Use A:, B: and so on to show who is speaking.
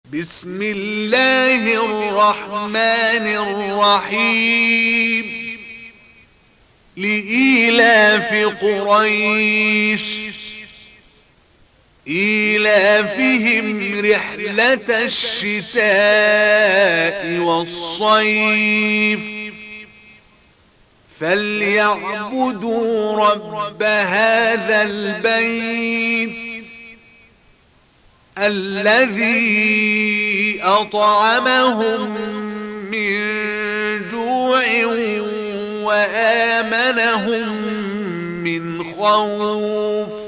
A: بسم الله الرحمن الرحيم. لإيلاف قريش إيلافهم رحلة الشتاء والصيف فليعبدوا رب هذا البيت الذي أطعمهم من جوع وآمنهم من خوف.